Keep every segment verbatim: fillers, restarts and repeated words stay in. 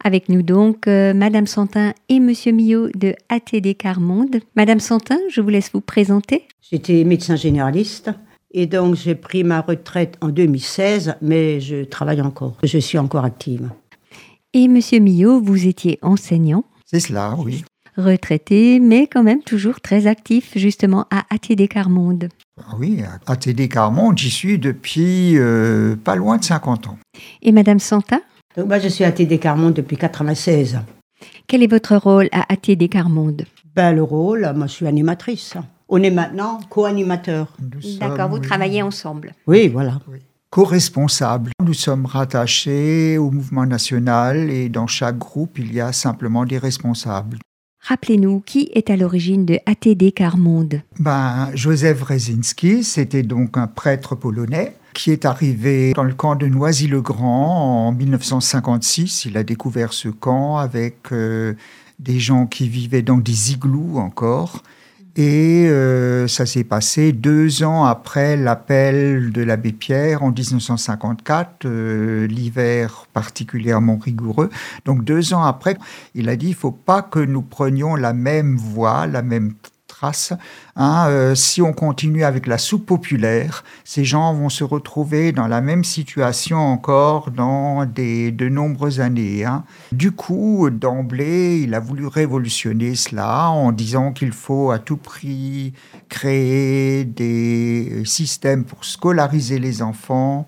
Avec nous donc euh, Madame Santin et Monsieur Millot de A T D Quart-Monde. Madame Santin, je vous laisse vous présenter. J'étais médecin généraliste et donc j'ai pris ma retraite en deux mille seize, mais je travaille encore, je suis encore active. Et Monsieur Millot, vous étiez enseignant. C'est cela, oui. Retraité, mais quand même toujours très actif justement à A T D Quart-Monde. Oui, à A T D Quart-Monde, j'y suis depuis euh, pas loin de cinquante ans. Et Madame Santin? Donc moi je suis à A T D Quart-Monde depuis quatre-vingt-seize. Quel est votre rôle à A T D Quart-Monde? Ben, le rôle, moi je suis animatrice. On est maintenant co-animateurs. D'accord, vous oui. travaillez ensemble. Oui, voilà. Oui. Co-responsables. Nous sommes rattachés au mouvement national et dans chaque groupe, il y a simplement des responsables. Rappelez-nous, qui est à l'origine de A T D Quart-Monde? Ben, Józef Wrezinski, c'était donc un prêtre polonais qui est arrivé dans le camp de Noisy-le-Grand en dix-neuf cent cinquante-six. Il a découvert ce camp avec euh, des gens qui vivaient dans des igloos encore. Et euh, ça s'est passé deux ans après l'appel de l'abbé Pierre en dix-neuf cent cinquante-quatre, euh, l'hiver particulièrement rigoureux. Donc deux ans après, il a dit, il ne faut pas que nous prenions la même voie, la même trace. Hein, euh, si on continue avec la soupe populaire, ces gens vont se retrouver dans la même situation encore dans des, de nombreuses années. Hein. Du coup, d'emblée, il a voulu révolutionner cela en disant qu'il faut à tout prix créer des systèmes pour scolariser les enfants.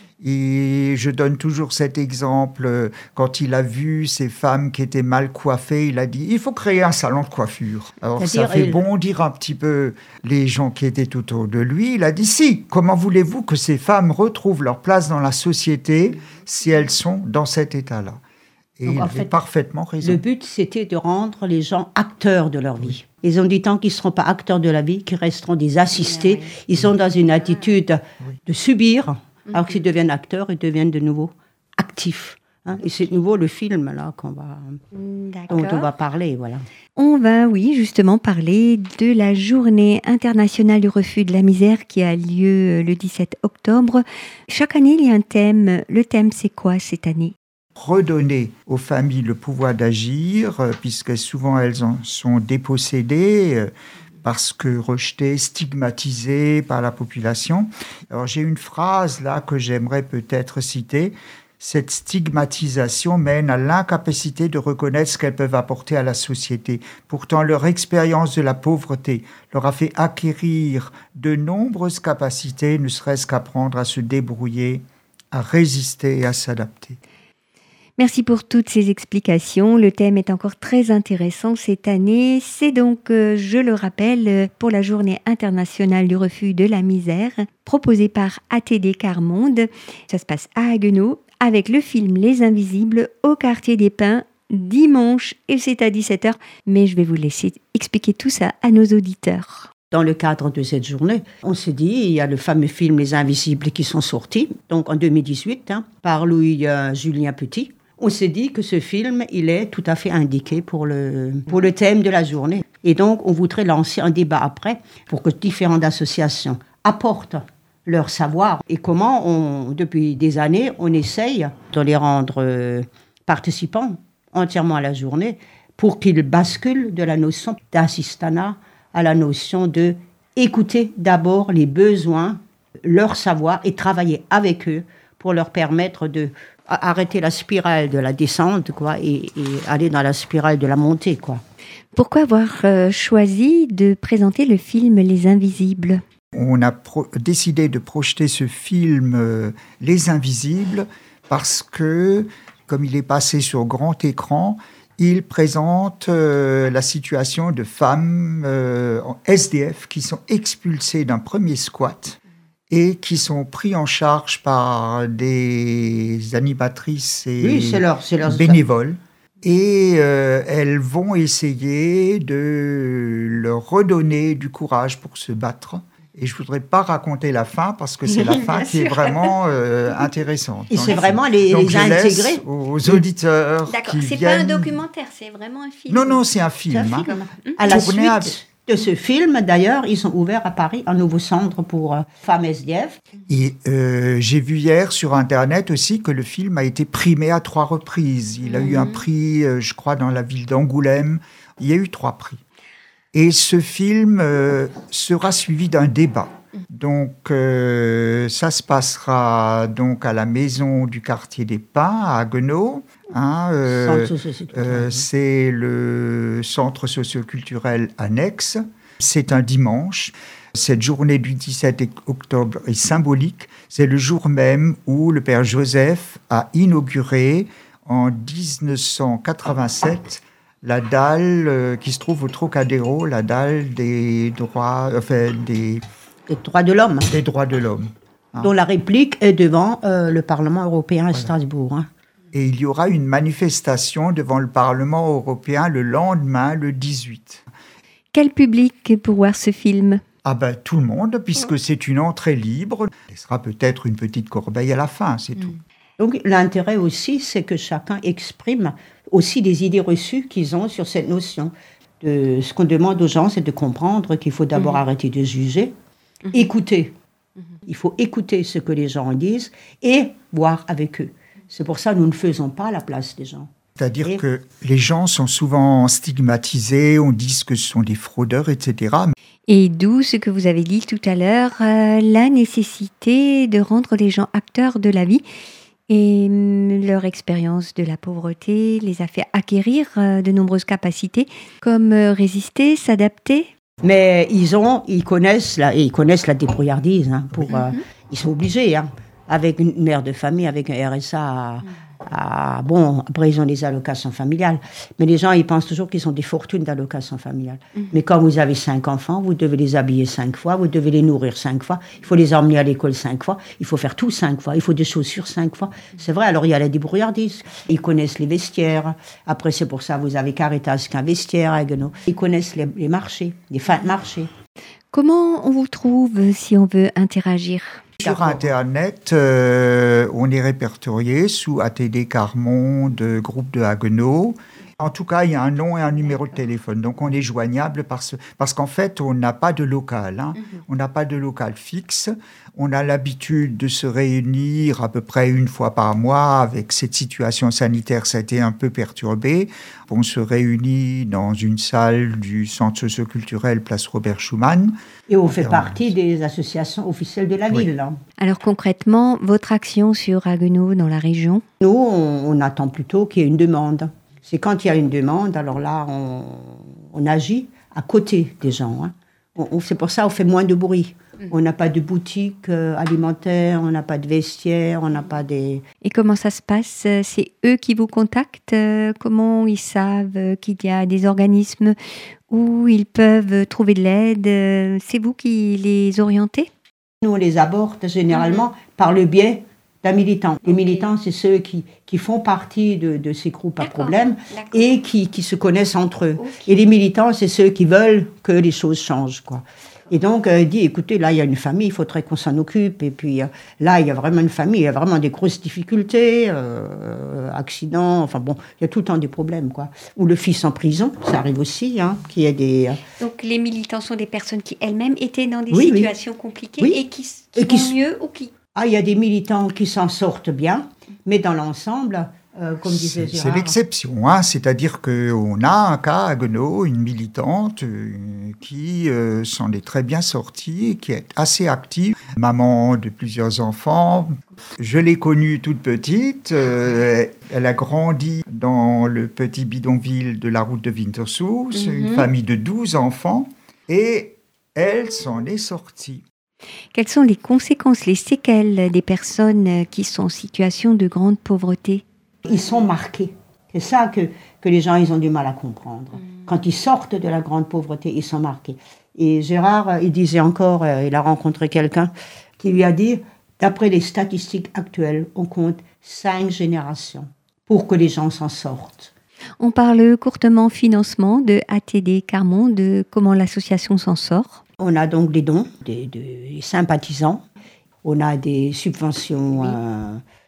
Et je donne toujours cet exemple, quand il a vu ces femmes qui étaient mal coiffées, il a dit « il faut créer un salon de coiffure ». Alors C'est-à-dire ça fait elle... bondir un petit peu les gens qui étaient tout autour de lui. Il a dit « si, comment voulez-vous que ces femmes retrouvent leur place dans la société si elles sont dans cet état-là » Et donc, il avait fait, parfaitement raison. Le but, c'était de rendre les gens acteurs de leur vie. Ils ont dit tant qu'ils ne seront pas acteurs de la vie, qu'ils resteront des assistés. Ils sont dans une attitude de subir. Alors qu'ils deviennent acteurs, ils deviennent de nouveau actifs. Hein. Et c'est de nouveau le film là, qu'on va, dont on va parler. Voilà. On va, oui, justement parler de la journée internationale du refus de la misère qui a lieu le dix-sept octobre. Chaque année, il y a un thème. Le thème, c'est quoi cette année ? Redonner aux familles le pouvoir d'agir, puisque souvent elles en sont dépossédées, parce que rejetées, stigmatisées par la population. Alors j'ai une phrase là que j'aimerais peut-être citer. Cette stigmatisation mène à l'incapacité de reconnaître ce qu'elles peuvent apporter à la société. Pourtant, leur expérience de la pauvreté leur a fait acquérir de nombreuses capacités, ne serait-ce qu'apprendre à se débrouiller, à résister et à s'adapter. Merci pour toutes ces explications. Le thème est encore très intéressant cette année. C'est donc, euh, je le rappelle, pour la Journée internationale du refus de la misère, proposée par A T D Quart-Monde. Ça se passe à Haguenau, avec le film Les Invisibles, au quartier des Pins, dimanche, et c'est à dix-sept heures. Mais je vais vous laisser expliquer tout ça à nos auditeurs. Dans le cadre de cette journée, on s'est dit, il y a le fameux film Les Invisibles qui sont sortis, donc en deux mille dix-huit, hein, par Louis-Julien Petit. On s'est dit que ce film, il est tout à fait indiqué pour le, pour le thème de la journée. Et donc, on voudrait lancer un débat après pour que différentes associations apportent leur savoir et comment, on, depuis des années, on essaye de les rendre euh, participants entièrement à la journée pour qu'ils basculent de la notion d'assistanat à la notion de écouter d'abord les besoins, leur savoir et travailler avec eux pour leur permettre de arrêter la spirale de la descente, quoi, et, et aller dans la spirale de la montée, quoi. Pourquoi avoir euh, choisi de présenter le film Les Invisibles ? On a pro- décidé de projeter ce film euh, Les Invisibles parce que, comme il est passé sur grand écran, il présente euh, la situation de femmes euh, en S D F qui sont expulsées d'un premier squat et qui sont pris en charge par des animatrices et oui, c'est leur, c'est leur... bénévoles. Et euh, elles vont essayer de leur redonner du courage pour se battre. Et je ne voudrais pas raconter la fin, parce que c'est la fin qui est vraiment euh, intéressante. Et donc, c'est vraiment les, donc les intégrer aux auditeurs. D'accord, qui c'est viennent... pas un documentaire, c'est vraiment un film. Non, non, c'est un film. C'est un hein. film. À la suite, à, de ce film, d'ailleurs, ils ont ouvert à Paris un nouveau centre pour euh, femmes S D F. Et euh, j'ai vu hier sur Internet aussi que le film a été primé à trois reprises. Il a mmh. eu un prix, euh, je crois, dans la ville d'Angoulême. Il y a eu trois prix. Et ce film euh, sera suivi d'un débat. Donc, euh, ça se passera donc à la maison du quartier des Pins, à Haguenau. Hein, euh, euh, c'est le centre socioculturel annexe. C'est un dimanche. Cette journée du dix-sept octobre est symbolique. C'est le jour même où le père Joseph a inauguré en dix-neuf cent quatre-vingt-sept la dalle euh, qui se trouve au Trocadéro, la dalle des droits, enfin des des droits de l'homme. Des droits de l'homme. Hein. Dont la réplique est devant euh, le Parlement européen à voilà. Strasbourg. Hein. Et il y aura une manifestation devant le Parlement européen le lendemain, le dix-huit. Quel public pour voir ce film ? Ah ben tout le monde, puisque c'est une entrée libre. Il sera peut-être une petite corbeille à la fin, c'est mmh. tout. Donc l'intérêt aussi, c'est que chacun exprime aussi des idées reçues qu'ils ont sur cette notion. De, ce qu'on demande aux gens, c'est de comprendre qu'il faut d'abord mmh. arrêter de juger, mmh. écouter. Mmh. Il faut écouter ce que les gens disent et voir avec eux. C'est pour ça que nous ne faisons pas la place des gens. C'est-à-dire et... que les gens sont souvent stigmatisés, on dit que ce sont des fraudeurs, et cetera. Et d'où ce que vous avez dit tout à l'heure, euh, la nécessité de rendre les gens acteurs de la vie. Et leur expérience de la pauvreté les a fait acquérir euh, de nombreuses capacités, comme euh, résister, s'adapter. Mais ils ont, ils connaissent la, ils connaissent la débrouillardise. Hein, pour, mm-hmm. euh, ils sont obligés, hein, avec une mère de famille, avec un R S A. À, à, bon, après ils ont des allocations familiales. Mais les gens, ils pensent toujours qu'ils ont des fortunes d'allocations familiales. Mm-hmm. Mais quand vous avez cinq enfants, vous devez les habiller cinq fois, vous devez les nourrir cinq fois, il faut les emmener à l'école cinq fois, il faut faire tout cinq fois, il faut des chaussures cinq fois. C'est vrai, alors il y a la débrouillardise. Ils connaissent les vestiaires. Après, c'est pour ça, vous avez Caritas qui a un vestiaire à Haguenau. Ils connaissent les, les marchés, les fins de marché. Comment on vous trouve si on veut interagir ? Sur Internet, euh, on est répertorié sous A T D Carmonde, groupe de Haguenau. En tout cas, il y a un nom et un numéro de téléphone. Donc, on est joignable parce, parce qu'en fait, on n'a pas de local. Hein. Mm-hmm. On n'a pas de local fixe. On a l'habitude de se réunir à peu près une fois par mois. Avec cette situation sanitaire, ça a été un peu perturbé. On se réunit dans une salle du centre socioculturel Place Robert Schuman. Et on fait partie des associations officielles de la oui. ville. Hein. Alors concrètement, votre action sur Haguenau dans la région ? Nous, on, on attend plutôt qu'il y ait une demande. C'est quand il y a une demande, alors là, on, on agit à côté des gens. Hein. On, on, c'est pour ça qu'on fait moins de bruit. On n'a pas de boutique euh, alimentaire, on n'a pas de vestiaire, on n'a pas des... Et comment ça se passe ? C'est eux qui vous contactent ? Comment ils savent qu'il y a des organismes où ils peuvent trouver de l'aide ? C'est vous qui les orientez ? Nous, on les aborde généralement mmh. par le biais d'un militant. Les militants, c'est ceux qui, qui font partie de, de ces groupes à problème et qui, qui se connaissent entre eux. Okay. Et les militants, c'est ceux qui veulent que les choses changent, quoi. Et donc, euh, il dit, écoutez, là, il y a une famille, il faudrait qu'on s'en occupe. Et puis, euh, là, il y a vraiment une famille, il y a vraiment des grosses difficultés, euh, accidents, enfin bon, il y a tout le temps des problèmes, quoi. Ou le fils en prison, ça arrive aussi, hein, qu'il y a des... Euh... Donc, les militants sont des personnes qui, elles-mêmes, étaient dans des oui, situations oui. compliquées oui. et qui, qui et vont qui... mieux ou qui... Ah, il y a des militants qui s'en sortent bien, mais dans l'ensemble... Euh, comme disait c'est, Gérard. c'est l'exception, hein. C'est-à-dire qu'on a un cas à Haguenau, une militante euh, qui euh, s'en est très bien sortie et qui est assez active, maman de plusieurs enfants. Je l'ai connue toute petite, euh, elle a grandi dans le petit bidonville de la route de Winterthur, c'est mm-hmm. une famille de douze enfants, et elle s'en est sortie. Quelles sont les conséquences, les séquelles des personnes qui sont en situation de grande pauvreté ? Ils sont marqués. C'est ça que, que les gens ils ont du mal à comprendre. Mmh. Quand ils sortent de la grande pauvreté, ils sont marqués. Et Gérard, il disait encore, euh, il a rencontré quelqu'un qui lui a dit, d'après les statistiques actuelles, on compte cinq générations pour que les gens s'en sortent. On parle courtement financement de A T D Carmonde, de comment l'association s'en sort. On a donc des dons, des, des sympathisants. On a des subventions... Oui. Euh,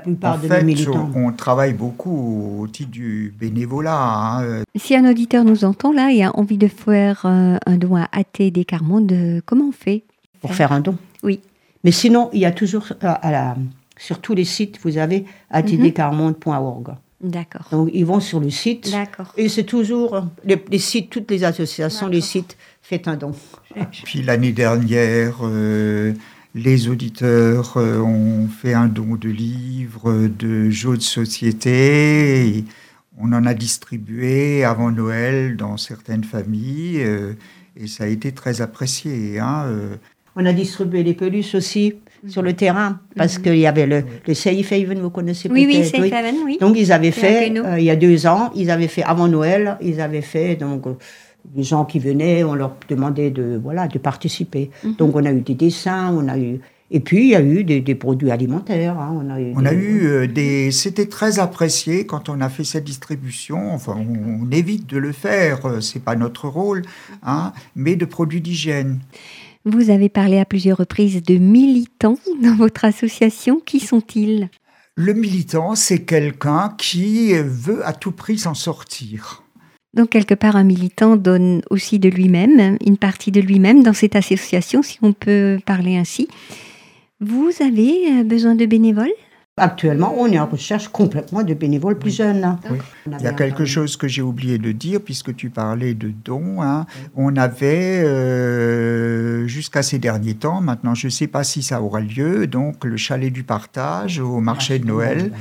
La plupart En de fait, nos militants. on, on travaille beaucoup au titre du bénévolat. Hein. Si un auditeur nous entend là et a envie de faire euh, un don à A T D Carmonde, euh, comment on fait? Pour faire un don. Oui. Mais sinon, il y a toujours, euh, à la, sur tous les sites, vous avez a t d carmonde point org. D'accord. Donc, ils vont sur le site. D'accord. Et c'est toujours, les, les sites, toutes les associations, D'accord. les sites, faites un don. Puis l'année dernière, euh, les auditeurs euh, ont fait un don de livres, de jeux de société. Et on en a distribué avant Noël dans certaines familles euh, et ça a été très apprécié. Hein, euh. On a distribué les peluches aussi sur le terrain parce Mhm. qu'il y avait le, le Safe Haven, vous connaissez Oui, oui, peut-être. Safe Haven, oui. Donc ils avaient C'est fait, un euh, il y a deux ans, ils avaient fait avant Noël, ils avaient fait donc euh, les gens qui venaient, on leur demandait de voilà de participer. Mhm. Donc on a eu des dessins, on a eu et puis il y a eu des, des produits alimentaires. Hein, on a eu, On des, a eu euh, des... C'était très apprécié quand on a fait cette distribution. Enfin, on, on évite de le faire, euh, c'est pas notre rôle, hein, mais de produits d'hygiène. Vous avez parlé à plusieurs reprises de militants dans votre association. Qui sont-ils? Le militant, c'est quelqu'un qui veut à tout prix s'en sortir. Donc, quelque part, un militant donne aussi de lui-même, une partie de lui-même dans cette association, si on peut parler ainsi. Vous avez besoin de bénévoles? Actuellement, on est en recherche complètement de bénévoles plus jeunes. Hein. Oui. On Il y a avait quelque un- chose que j'ai oublié de dire, puisque tu parlais de dons. Hein. On avait, euh, jusqu'à ces derniers temps, maintenant je ne sais pas si ça aura lieu, donc le chalet du partage au marché de Noël.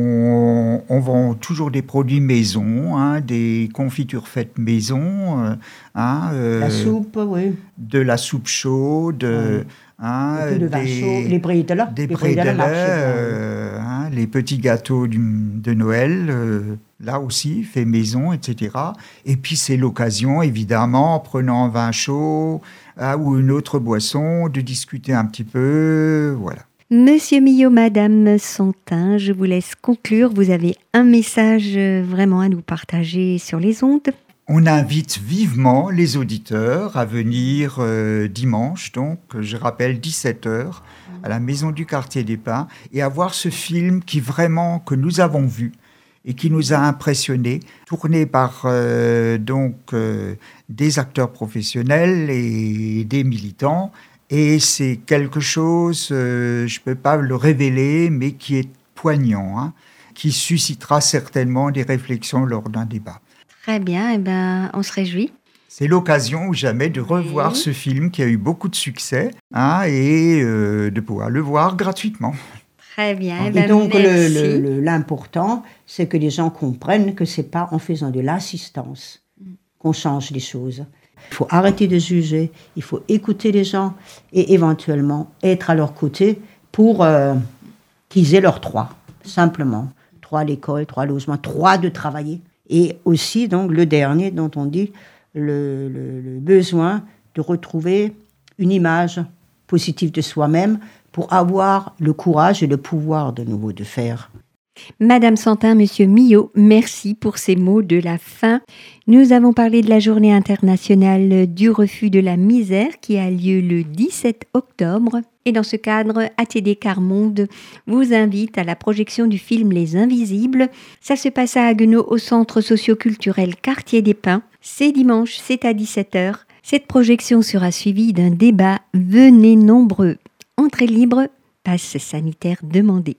On, on vend toujours des produits maison, hein, des confitures faites maison, euh, hein, euh, La soupe, oui. de la soupe chaude, Ouais. hein, Et puis le vin des- chaud, les bredela. des les bredela bredela, marchent bien. euh, hein, les petits gâteaux du- de Noël, euh, là aussi, fait maison, et cetera. Et puis c'est l'occasion, évidemment, en prenant un vin chaud ah, ou une autre boisson, de discuter un petit peu, voilà. Monsieur Millot, Madame Santin, je vous laisse conclure. Vous avez un message euh, vraiment à nous partager sur les ondes. On invite vivement les auditeurs à venir euh, dimanche, donc je rappelle dix-sept heures, à la Maison du Quartier des Pins, et à voir ce film qui vraiment, que nous avons vu et qui nous a impressionnés, tourné par euh, donc euh, des acteurs professionnels et des militants. Et c'est quelque chose, euh, je ne peux pas le révéler, mais qui est poignant, hein, qui suscitera certainement des réflexions lors d'un débat. Très bien, eh ben, on se réjouit. C'est l'occasion ou jamais de revoir Oui. ce film qui a eu beaucoup de succès, hein, et euh, de pouvoir le voir gratuitement. Très bien, eh Et ben, donc, le- merci. le- le- l'important, c'est que les gens comprennent que c'est pas en faisant de l'assistance qu'on change les choses. Il faut arrêter de juger, il faut écouter les gens et éventuellement être à leur côté pour euh, qu'ils aient leurs droits, simplement. Droit à l'école, droit à logement, droit de travailler. Et aussi, donc, le dernier dont on dit, le, le- le besoin de retrouver une image positive de soi-même pour avoir le courage et le pouvoir de nouveau de faire. Madame Santin, Monsieur Millot, merci pour ces mots de la fin. Nous avons parlé de la journée internationale du refus de la misère qui a lieu le dix-sept octobre. Et dans ce cadre, A T D Carmonde vous invite à la projection du film Les Invisibles. Ça se passe à Haguenau au centre socio-culturel Quartier des Pins. C'est dimanche, c'est à dix-sept heures. Cette projection sera suivie d'un débat. Venez nombreux. Entrée libre, passe sanitaire demandée.